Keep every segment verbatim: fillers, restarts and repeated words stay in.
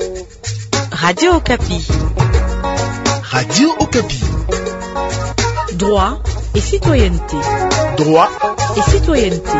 Radio Okapi. Radio Okapi. Droit et citoyenneté. Droit et citoyenneté.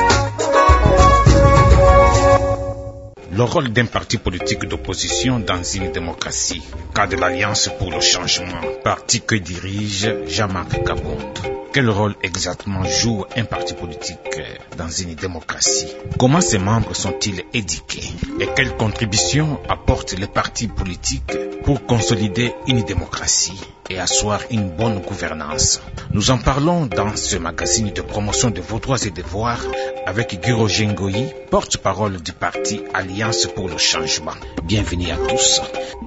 Le rôle d'un parti politique d'opposition dans une démocratie. Cas de l'Alliance pour le changement, parti que dirige Jean-Marc Kabonde. Quel rôle exactement joue un parti politique dans une démocratie? Comment ses membres sont-ils éduqués? Et quelles contributions apportent les partis politiques pour consolider une démocratie et asseoir une bonne gouvernance? Nous en parlons dans ce magazine de promotion de vos droits et devoirs avec Guy-Roger Ngoyi, porte-parole du parti Alliance pour le changement. Bienvenue à tous.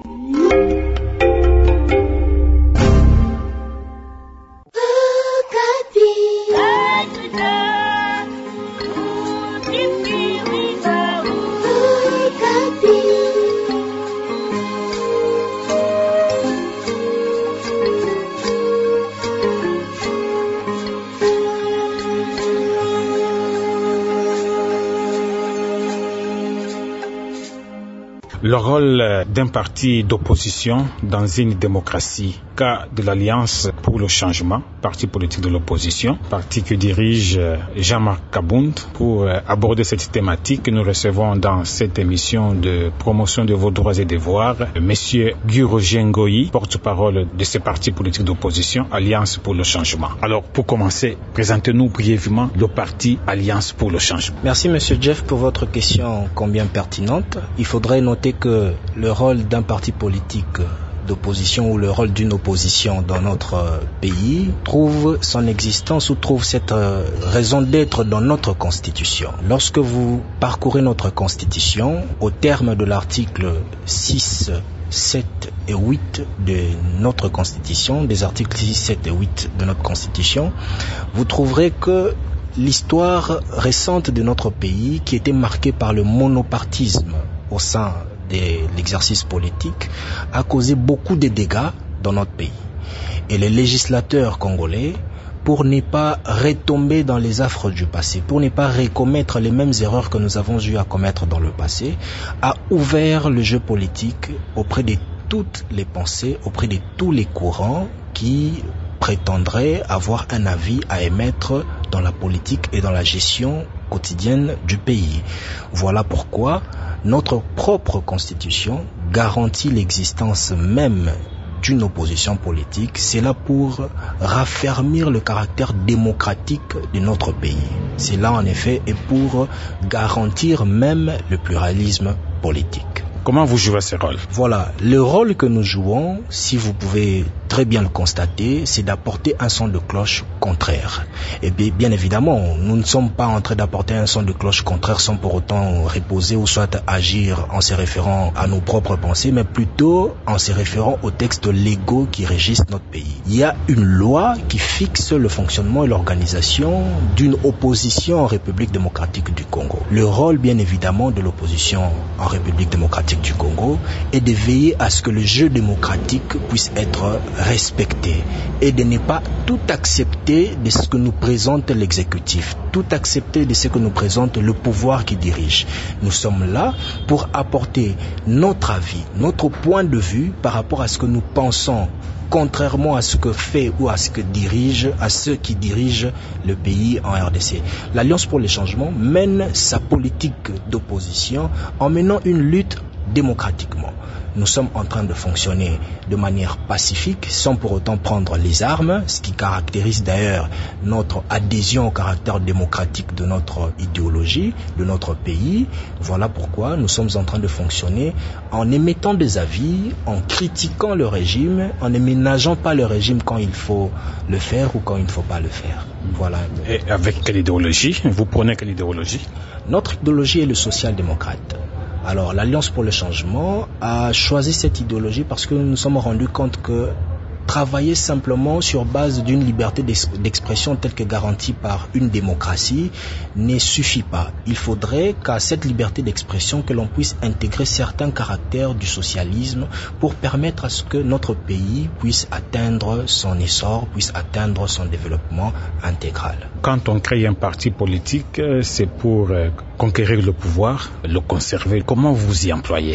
Le rôle d'un parti d'opposition dans une démocratie, cas de l'Alliance pour le changement, parti politique de l'opposition, parti que dirige Jean-Marc Kabonde. Pour aborder cette thématique, nous recevons dans cette émission de promotion de vos droits et devoirs Monsieur Guy-Roger Ngoyi, porte-parole de ce parti politique d'opposition, Alliance pour le changement. Alors, pour commencer, présentez-nous brièvement le parti Alliance pour le changement. Merci Monsieur Jeff pour votre question combien pertinente. Il faudrait noter que le rôle d'un parti politique d'opposition ou le rôle d'une opposition dans notre pays trouve son existence ou trouve cette raison d'être dans notre Constitution. Lorsque vous parcourez notre Constitution, au terme de l'article six, sept et huit de notre Constitution, des articles six, sept et huit de notre Constitution, vous trouverez que l'histoire récente de notre pays, qui était marquée par le monopartisme au sein de l'exercice politique, a causé beaucoup de dégâts dans notre pays. Et les législateurs congolais, pour ne pas retomber dans les affres du passé, pour ne pas recommettre les mêmes erreurs que nous avons eu à commettre dans le passé, a ouvert le jeu politique auprès de toutes les pensées, auprès de tous les courants qui prétendraient avoir un avis à émettre dans la politique et dans la gestion quotidienne du pays. Voilà pourquoi notre propre constitution garantit l'existence même d'une opposition politique. C'est là pour raffermir le caractère démocratique de notre pays. C'est là en effet et pour garantir même le pluralisme politique. Comment vous jouez ce rôle? Voilà, le rôle que nous jouons, si vous pouvez très bien le constater, c'est d'apporter un son de cloche contraire. Et bien, bien évidemment, nous ne sommes pas en train d'apporter un son de cloche contraire sans pour autant reposer ou soit agir en se référant à nos propres pensées, mais plutôt en se référant aux textes légaux qui régissent notre pays. Il y a une loi qui fixe le fonctionnement et l'organisation d'une opposition en République démocratique du Congo. Le rôle, bien évidemment, de l'opposition en République démocratique du Congo est de veiller à ce que le jeu démocratique puisse être respecté et de ne pas tout accepter de ce que nous présente l'exécutif, tout accepter de ce que nous présente le pouvoir qui dirige. Nous sommes là pour apporter notre avis, notre point de vue par rapport à ce que nous pensons, contrairement à ce que fait ou à ce que dirige, à ceux qui dirigent le pays en R D C. L'Alliance pour le changement mène sa politique d'opposition en menant une lutte démocratiquement. Nous sommes en train de fonctionner de manière pacifique, sans pour autant prendre les armes, ce qui caractérise d'ailleurs notre adhésion au caractère démocratique de notre idéologie, de notre pays. Voilà pourquoi nous sommes en train de fonctionner en émettant des avis, en critiquant le régime, en ne ménageant pas le régime quand il faut le faire ou quand il ne faut pas le faire. Voilà. Et avec quelle idéologie? Vous prenez quelle idéologie? Notre idéologie est le social-démocrate. Alors, l'Alliance pour le changement a choisi cette idéologie parce que nous nous sommes rendus compte que travailler simplement sur base d'une liberté d'expression telle que garantie par une démocratie ne suffit pas. Il faudrait qu'à cette liberté d'expression que l'on puisse intégrer certains caractères du socialisme pour permettre à ce que notre pays puisse atteindre son essor, puisse atteindre son développement intégral. Quand on crée un parti politique, c'est pour conquérir le pouvoir, le conserver. Comment vous y employez?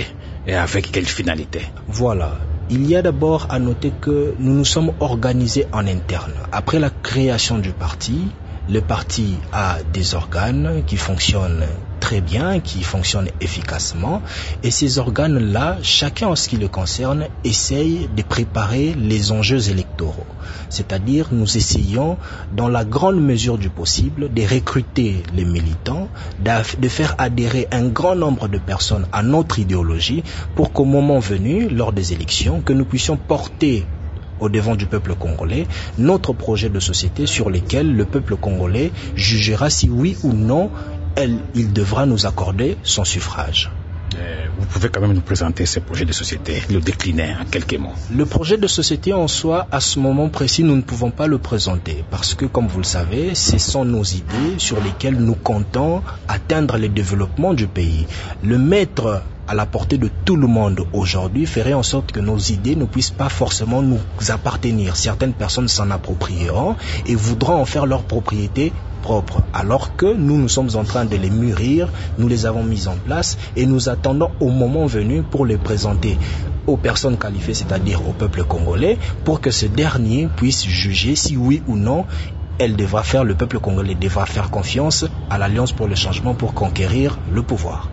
et avec quelle finalité? Voilà. Il y a d'abord à noter que nous nous sommes organisés en interne. Après la création du parti, le parti a des organes qui fonctionnent très bien, qui fonctionnent efficacement. Et ces organes-là, chacun en ce qui le concerne, essaye de préparer les enjeux électoraux. C'est-à-dire, nous essayons, dans la grande mesure du possible, de recruter les militants, de faire adhérer un grand nombre de personnes à notre idéologie pour qu'au moment venu, lors des élections, que nous puissions porter au devant du peuple congolais, notre projet de société sur lequel le peuple congolais jugera si oui ou non elle, il devra nous accorder son suffrage. Euh, vous pouvez quand même nous présenter ce projet de société, le décliner en quelques mots. Le projet de société en soi, à ce moment précis, nous ne pouvons pas le présenter parce que, comme vous le savez, ce sont nos idées sur lesquelles nous comptons atteindre le développement du pays. Le mettre à la portée de tout le monde aujourd'hui ferait en sorte que nos idées ne puissent pas forcément nous appartenir. Certaines personnes s'en approprieront et voudront en faire leur propriété propre, alors que nous, nous sommes en train de les mûrir, nous les avons mises en place et nous attendons au moment venu pour les présenter aux personnes qualifiées, c'est-à-dire au peuple congolais, pour que ce dernier puisse juger si oui ou non elle devra faire, le peuple congolais devra faire confiance à l'Alliance pour le changement pour conquérir le pouvoir.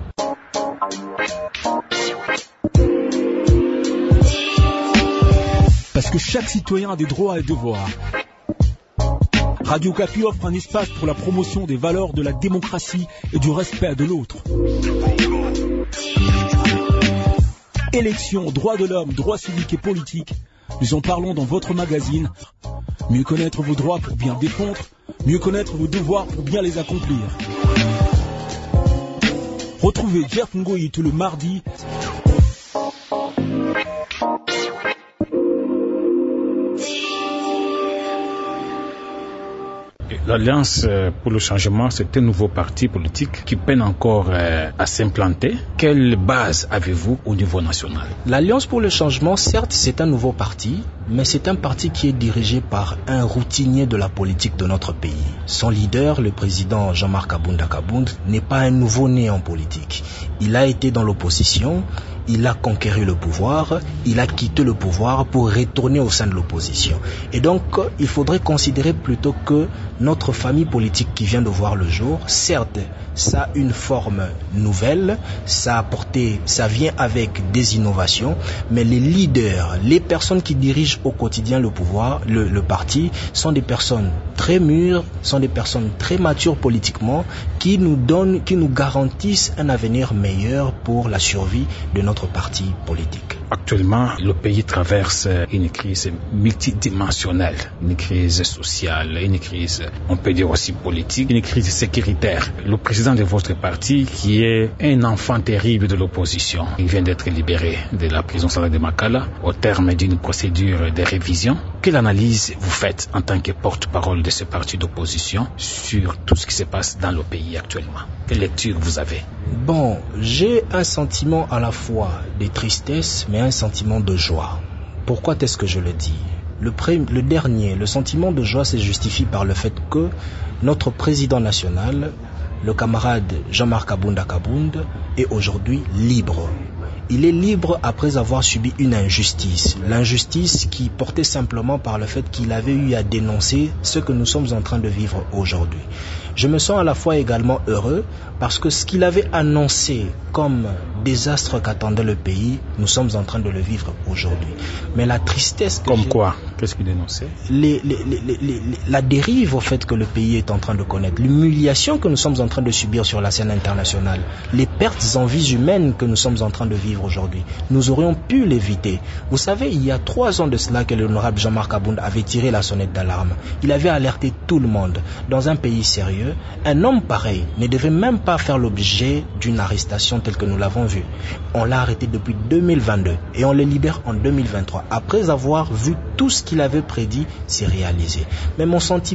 Parce que chaque citoyen a des droits et devoirs. Radio Okapi offre un espace pour la promotion des valeurs de la démocratie et du respect de l'autre. Élections, droits de l'homme, droits civiques et politiques, nous en parlons dans votre magazine. Mieux connaître vos droits pour bien défendre, mieux connaître vos devoirs pour bien les accomplir. Retrouvez Jeff Ngoyi tout le mardi. L'Alliance pour le changement, c'est un nouveau parti politique qui peine encore à s'implanter. Quelle base avez-vous au niveau national? L'Alliance pour le changement, certes, c'est un nouveau parti, mais c'est un parti qui est dirigé par un routinier de la politique de notre pays. Son leader, le président Jean-Marc Kabunda Kabound, n'est pas un nouveau-né en politique. Il a été dans l'opposition, il a conquéri le pouvoir, il a quitté le pouvoir pour retourner au sein de l'opposition. Et donc, il faudrait considérer plutôt que notre famille politique qui vient de voir le jour, certes, ça a une forme nouvelle, ça a apporté, ça vient avec des innovations, mais les leaders, les personnes qui dirigent au quotidien le pouvoir, le, le parti, sont des personnes très mûres, sont des personnes très matures politiquement, qui nous donnent, qui nous garantissent un avenir meilleur pour la survie de notre parti politique. Actuellement, le pays traverse une crise multidimensionnelle, une crise sociale, une crise, on peut dire aussi politique, une crise sécuritaire. Le président de votre parti, qui est un enfant terrible de l'opposition, il vient d'être libéré de la prison centrale de Makala au terme d'une procédure de révision. Quelle analyse vous faites en tant que porte-parole de ce parti d'opposition sur tout ce qui se passe dans le pays actuellement? Quelle lecture vous avez? Bon, j'ai un sentiment à la fois de tristesse, mais un sentiment de joie. Pourquoi est-ce que je le dis? Le, pré- le dernier, le sentiment de joie se justifie par le fait que notre président national, le camarade Jean-Marc Kabunda Kabound, est aujourd'hui libre. Il est libre après avoir subi une injustice. L'injustice qui portait simplement par le fait qu'il avait eu à dénoncer ce que nous sommes en train de vivre aujourd'hui. Je me sens à la fois également heureux parce que ce qu'il avait annoncé comme désastre qu'attendait le pays, nous sommes en train de le vivre aujourd'hui. Mais la tristesse... Que comme j'ai... quoi? Qu'est-ce qu'il dénonçait? les, les, les, les, les, La dérive au fait que le pays est en train de connaître, l'humiliation que nous sommes en train de subir sur la scène internationale, les pertes en vies humaines que nous sommes en train de vivre aujourd'hui. Nous aurions pu l'éviter. Vous savez, il y a trois ans de cela que l'honorable Jean-Marc Kabound avait tiré la sonnette d'alarme. Il avait alerté tout le monde. Dans un pays sérieux, un homme pareil ne devait même pas faire l'objet d'une arrestation telle que nous l'avons vu. On l'a arrêté depuis deux mille vingt-deux et on le libère en deux mille vingt-trois après avoir vu tout ce qu'il avait prédit s'est réalisé. Mais mon sentiment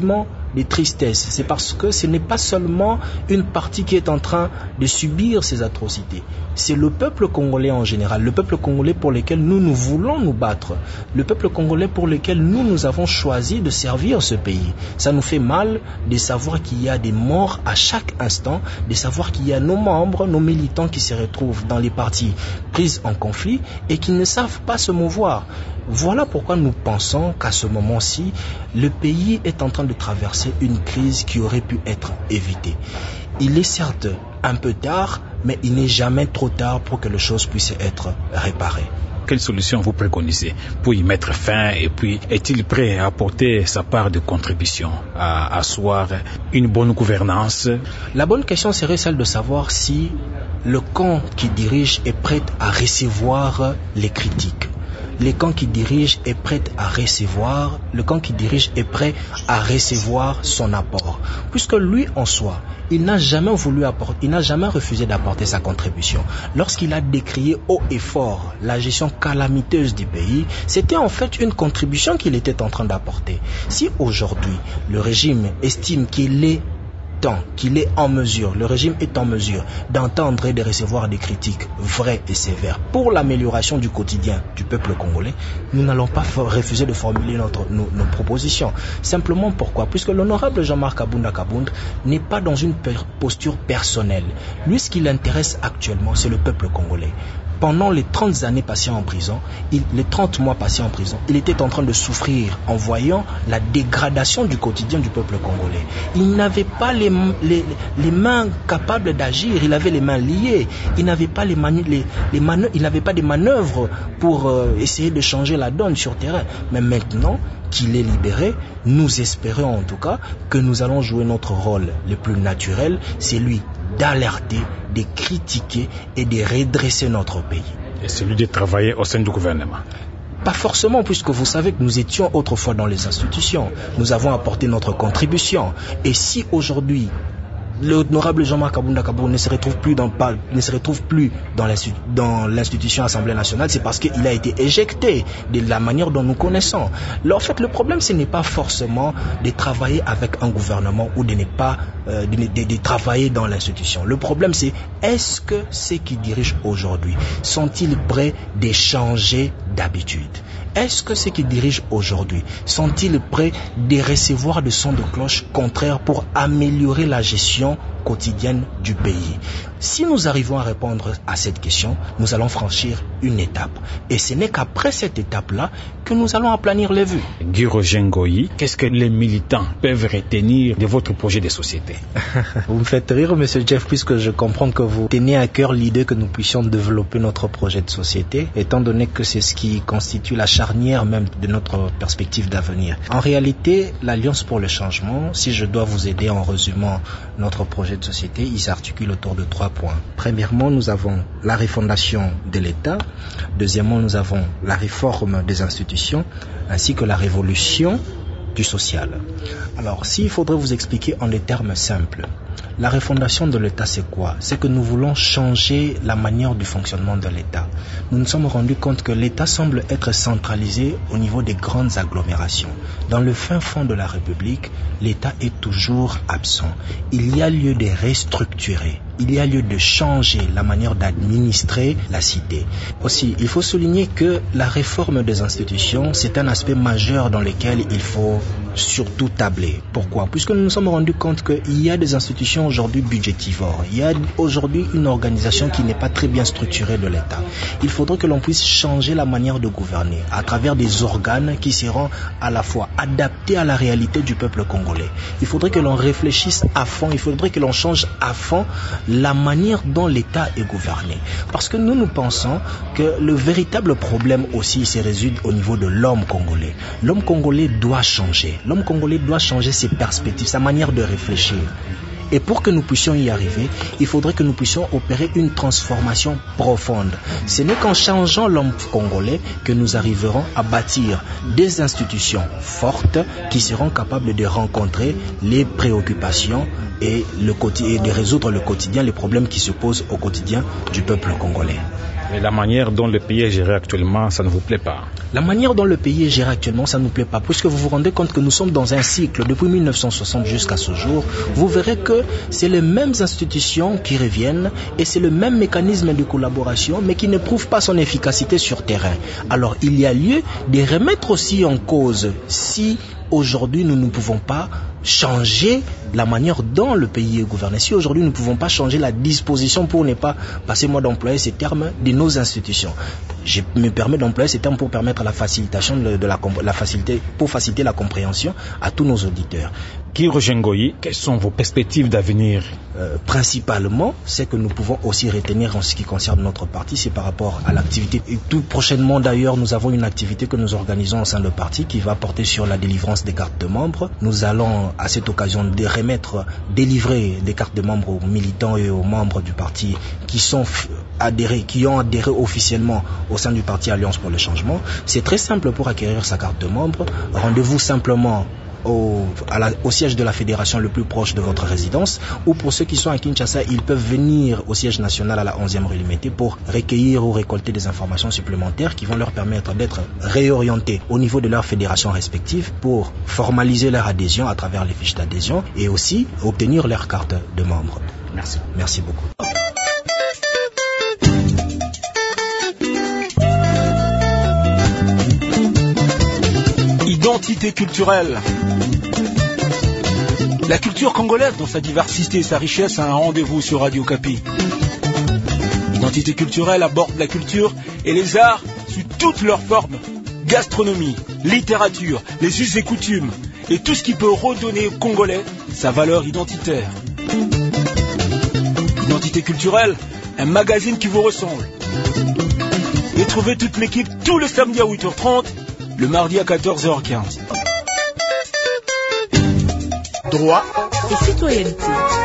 de tristesse, c'est parce que ce n'est pas seulement une partie qui est en train de subir ces atrocités. C'est le peuple congolais en général, le peuple congolais pour lequel nous, nous voulons nous battre, le peuple congolais pour lequel nous, nous avons choisi de servir ce pays. Ça nous fait mal de savoir qu'il y a des morts à chaque instant, de savoir qu'il y a nos membres, nos militants qui se retrouvent dans les partis prises en conflit et qui ne savent pas se mouvoir. Voilà pourquoi nous pensons qu'à ce moment-ci, le pays est en train de traverser une crise qui aurait pu être évitée. Il est certes un peu tard, mais il n'est jamais trop tard pour que les choses puissent être réparées. Quelle solution vous préconisez pour y mettre fin et puis est-il prêt à apporter sa part de contribution à asseoir une bonne gouvernance? La bonne question serait celle de savoir si le camp qui dirige est prêt à recevoir les critiques. Le camp qui dirige est prêt à recevoir, le camp qui dirige est prêt à recevoir son apport. Puisque lui en soi, il n'a jamais voulu apporter, il n'a jamais refusé d'apporter sa contribution. Lorsqu'il a décrié haut et fort la gestion calamiteuse du pays, c'était en fait une contribution qu'il était en train d'apporter. Si aujourd'hui, le régime estime qu'il est temps, qu'il est en mesure, le régime est en mesure d'entendre et de recevoir des critiques vraies et sévères pour l'amélioration du quotidien du peuple congolais, nous n'allons pas refuser de formuler notre, nos, nos propositions. Simplement pourquoi? Puisque l'honorable Jean-Marc Kabunda Kabound n'est pas dans une posture personnelle. Lui, ce qui l'intéresse actuellement, c'est le peuple congolais. Pendant les trente années passées en prison, il, les trente mois passés en prison, il était en train de souffrir en voyant la dégradation du quotidien du peuple congolais. Il n'avait pas les, les, les mains capables d'agir, il avait les mains liées, il n'avait pas, les manu, les, les manœuvres, il n'avait pas des manœuvres pour euh, essayer de changer la donne sur terrain. Mais maintenant qu'il est libéré, nous espérons en tout cas que nous allons jouer notre rôle le plus naturel, c'est lui d'alerter, de critiquer et de redresser notre pays. Et celui de travailler au sein du gouvernement? Pas forcément, puisque vous savez que nous étions autrefois dans les institutions. Nous avons apporté notre contribution. Et si aujourd'hui, l'honorable Jean-Marc Kabunda Kabound ne se retrouve plus dans, ne se retrouve plus dans l'institution Assemblée nationale, c'est parce qu'il a été éjecté de la manière dont nous connaissons. Là, en fait, le problème, ce n'est pas forcément de travailler avec un gouvernement ou de ne pas euh, de, de, de travailler dans l'institution. Le problème, c'est est-ce que ceux qui dirigent aujourd'hui sont-ils prêts de changer d'habitude? Est-ce que ceux qui dirigent aujourd'hui sont-ils prêts de recevoir des sons de cloche contraires pour améliorer la gestion quotidienne du pays? Si nous arrivons à répondre à cette question, nous allons franchir une étape. Et ce n'est qu'après cette étape-là que nous allons aplanir les vues. Guy Roger Ngoyi, qu'est-ce que les militants peuvent retenir de votre projet de société? Vous me faites rire, monsieur Jeff, puisque je comprends que vous tenez à cœur l'idée que nous puissions développer notre projet de société, étant donné que c'est ce qui constitue la charnière même de notre perspective d'avenir. En réalité, l'Alliance pour le changement, si je dois vous aider en résumant notre projet de société, il s'articule autour de trois points. Premièrement, nous avons la refondation de l'État. Deuxièmement, nous avons la réforme des institutions, ainsi que la révolution du social. Alors, s'il faudrait vous expliquer en des termes simples, la refondation de l'État, c'est quoi? C'est que nous voulons changer la manière du fonctionnement de l'État. Nous nous sommes rendus compte que l'État semble être centralisé au niveau des grandes agglomérations. Dans le fin fond de la République, l'État est toujours absent. Il y a lieu de restructurer. Il y a lieu de changer la manière d'administrer la cité. Aussi, il faut souligner que la réforme des institutions, c'est un aspect majeur dans lequel il faut surtout tabler. Pourquoi? Puisque nous nous sommes rendus compte qu'il y a des institutions aujourd'hui budgétivores. Il y a aujourd'hui une organisation qui n'est pas très bien structurée de l'État. Il faudrait que l'on puisse changer la manière de gouverner à travers des organes qui seront à la fois adaptés à la réalité du peuple congolais. Il faudrait que l'on réfléchisse à fond, il faudrait que l'on change à fond la manière dont l'État est gouverné. Parce que nous, nous pensons que le véritable problème aussi se résume au niveau de l'homme congolais. L'homme congolais doit changer. L'homme congolais doit changer ses perspectives, sa manière de réfléchir. Et pour que nous puissions y arriver, il faudrait que nous puissions opérer une transformation profonde. Ce n'est qu'en changeant l'homme congolais que nous arriverons à bâtir des institutions fortes qui seront capables de rencontrer les préoccupations et, le, et de résoudre le quotidien, les problèmes qui se posent au quotidien du peuple congolais. Mais la manière dont le pays est géré actuellement, ça ne vous plaît pas? La manière dont le pays est géré actuellement, ça ne nous plaît pas, puisque vous vous rendez compte que nous sommes dans un cycle depuis mille neuf cent soixante jusqu'à ce jour. Vous verrez que c'est les mêmes institutions qui reviennent et c'est le même mécanisme de collaboration, mais qui ne prouve pas son efficacité sur terrain. Alors il y a lieu de remettre aussi en cause si aujourd'hui nous ne pouvons pas changer la manière dont le pays est gouverné. Si aujourd'hui nous ne pouvons pas changer la disposition, pour ne pas, passez-moi d'employer ces termes, de nos institutions. Je me permets d'employer ces termes pour permettre la facilitation de, de la, la facilité, pour faciliter la compréhension à tous nos auditeurs. Kiro Ngoyi, quelles sont vos perspectives d'avenir? euh, Principalement, c'est que nous pouvons aussi retenir en ce qui concerne notre parti, c'est par rapport à l'activité. Et tout prochainement d'ailleurs, nous avons une activité que nous organisons au sein du parti qui va porter sur la délivrance des cartes de membres. Nous allons à cette occasion de remettre, délivrer des cartes de membres aux militants et aux membres du parti qui sont adhérés, qui ont adhéré officiellement au sein du parti Alliance pour le Changement. C'est très simple pour acquérir sa carte de membre. Rendez-vous simplement Au, à la, au siège de la fédération le plus proche de votre résidence, ou pour ceux qui sont à Kinshasa, ils peuvent venir au siège national à la onzième rue Limité pour recueillir ou récolter des informations supplémentaires qui vont leur permettre d'être réorientés au niveau de leur fédération respective pour formaliser leur adhésion à travers les fiches d'adhésion et aussi obtenir leur carte de membre. Merci. Merci beaucoup. Identité culturelle. La culture congolaise, dans sa diversité et sa richesse, a un rendez-vous sur Radio Kapi. Identité culturelle aborde la culture et les arts sous toutes leurs formes. Gastronomie, littérature, les us et coutumes, et tout ce qui peut redonner aux Congolais sa valeur identitaire. Identité culturelle, un magazine qui vous ressemble. Retrouvez toute l'équipe tous les samedis à huit heures trente, le mardi à quatorze heures quinze. Droit et citoyenneté.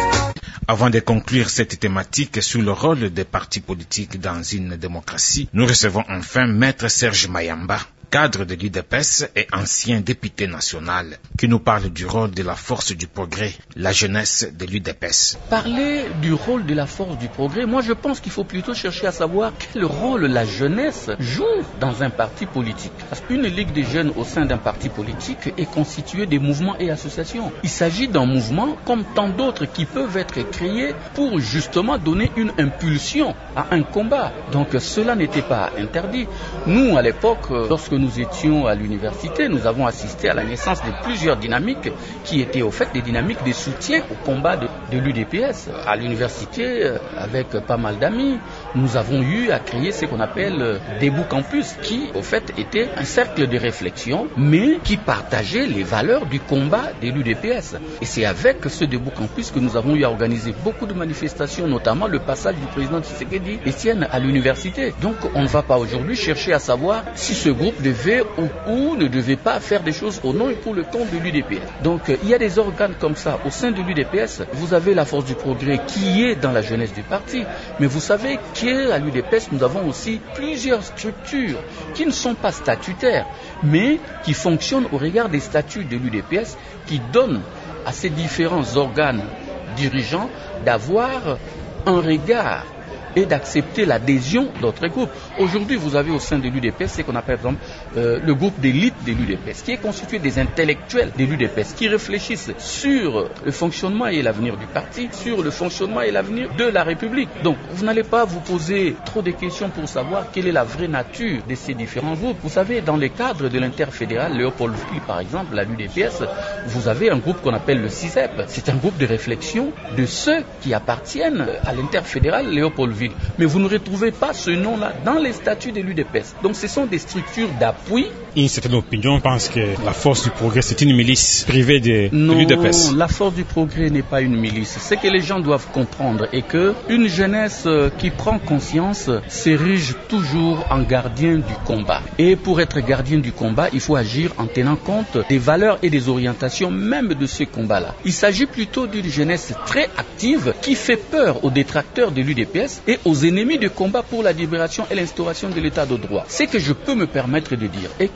Avant de conclure cette thématique sur le rôle des partis politiques dans une démocratie, nous recevons enfin Maître Serge Mayamba, cadre de l'U D P S et ancien député national, qui nous parle du rôle de la force du progrès, la jeunesse de l'U D P S. Parler du rôle de la force du progrès, moi je pense qu'il faut plutôt chercher à savoir quel rôle la jeunesse joue dans un parti politique. Parce qu'une ligue des jeunes au sein d'un parti politique est constituée des mouvements et associations. Il s'agit d'un mouvement comme tant d'autres qui peuvent être créés pour justement donner une impulsion à un combat. Donc cela n'était pas interdit. Nous, à l'époque, lorsque nous étions à l'université, nous avons assisté à la naissance de plusieurs dynamiques qui étaient au fait des dynamiques de soutien au combat de, de l'U D P S. À l'université, avec pas mal d'amis, nous avons eu à créer ce qu'on appelle Debout Campus, qui au fait était un cercle de réflexion, mais qui partageait les valeurs du combat de l'U D P S. Et c'est avec ce Debout Campus que nous avons eu à organiser beaucoup de manifestations, notamment le passage du président Tshisekedi Etienne à l'université. Donc on ne va pas aujourd'hui chercher à savoir si ce groupe devait ou, ou ne devait pas faire des choses au nom et pour le compte de l'U D P S. Donc euh, il y a des organes comme ça au sein de l'U D P S. Vous avez la force du progrès qui est dans la jeunesse du parti, mais vous savez qu'à l'U D P S nous avons aussi plusieurs structures qui ne sont pas statutaires, mais qui fonctionnent au regard des statuts de l'U D P S, qui donnent à ces différents organes dirigeants d'avoir un regard et d'accepter l'adhésion d'autres groupes. Aujourd'hui, vous avez au sein de l'U D P S ce qu'on appelle par exemple euh, le groupe d'élite de l'U D P S, qui est constitué des intellectuels de l'U D P S, qui réfléchissent sur le fonctionnement et l'avenir du parti, sur le fonctionnement et l'avenir de la République. Donc, vous n'allez pas vous poser trop de questions pour savoir quelle est la vraie nature de ces différents groupes. Vous savez, dans le cadre de l'interfédéral Léopoldville, par exemple, à l'U D P S, vous avez un groupe qu'on appelle le C I S E P. C'est un groupe de réflexion de ceux qui appartiennent à l'interfédéral Léopoldville. Mais vous ne retrouvez pas ce nom-là dans les statuts de l'U D P S. Donc ce sont des structures d'appui. Une certaine opinion pense que la force du progrès, c'est une milice privée de, de l'U D P S. Non, la force du progrès n'est pas une milice. Ce que les gens doivent comprendre est qu'une jeunesse qui prend conscience s'érige toujours en gardien du combat. Et pour être gardien du combat, il faut agir en tenant compte des valeurs et des orientations même de ce combat-là. Il s'agit plutôt d'une jeunesse très active qui fait peur aux détracteurs de l'U D P S et aux ennemis du combat pour la libération et l'instauration de l'état de droit. Ce que je peux me permettre de dire est que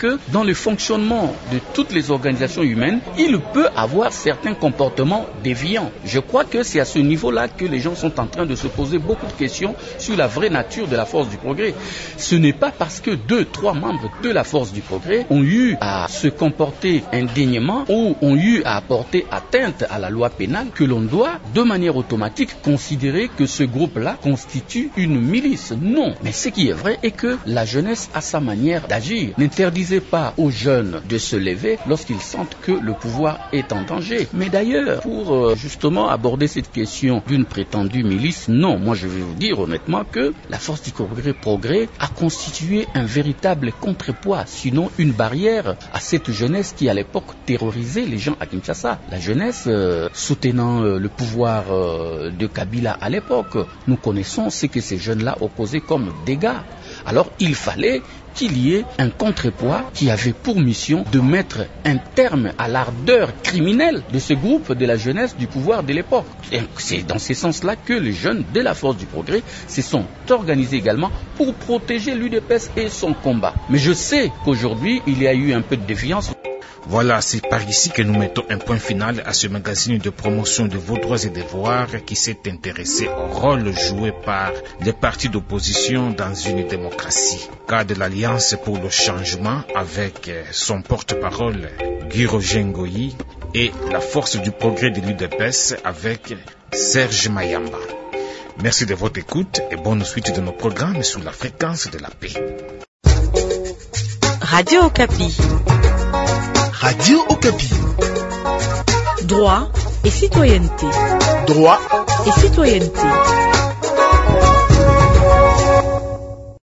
que dans le fonctionnement de toutes les organisations humaines, il peut avoir certains comportements déviants. Je crois que c'est à ce niveau-là que les gens sont en train de se poser beaucoup de questions sur la vraie nature de la force du progrès. Ce n'est pas parce que deux, trois membres de la force du progrès ont eu à se comporter indignement ou ont eu à apporter atteinte à la loi pénale que l'on doit, de manière automatique, considérer que ce groupe-là constitue une milice. Non. Mais ce qui est vrai est que la jeunesse a sa manière d'agir. N'interdisez pas aux jeunes de se lever lorsqu'ils sentent que le pouvoir est en danger. Mais d'ailleurs, pour euh, justement aborder cette question d'une prétendue milice, non. Moi, je vais vous dire honnêtement que la force du progrès, progrès a constitué un véritable contrepoids, sinon une barrière à cette jeunesse qui, à l'époque, terrorisait les gens à Kinshasa. La jeunesse euh, soutenant euh, le pouvoir euh, de Kabila à l'époque. Nous connaissons ce que ces jeunes-là ont causé comme dégâts. Alors, il fallait qu'il y ait un contrepoids qui avait pour mission de mettre un terme à l'ardeur criminelle de ce groupe de la jeunesse du pouvoir de l'époque. Et c'est dans ce sens-là que les jeunes de la force du progrès se sont organisés également pour protéger l'U D P S et son combat. Mais je sais qu'aujourd'hui, il y a eu un peu de défiance. Voilà, c'est par ici que nous mettons un point final à ce magazine de promotion de vos droits et devoirs qui s'est intéressé au rôle joué par les partis d'opposition dans une démocratie. Cas de l'Alliance pour le changement avec son porte-parole Guy Roger Ngoyi et la force du progrès de l'U D P S avec Serge Mayamba. Merci de votre écoute et bonne suite de nos programmes sous la fréquence de la paix. Radio Okapi. Radio Okapi. Droit et citoyenneté. Droit et citoyenneté.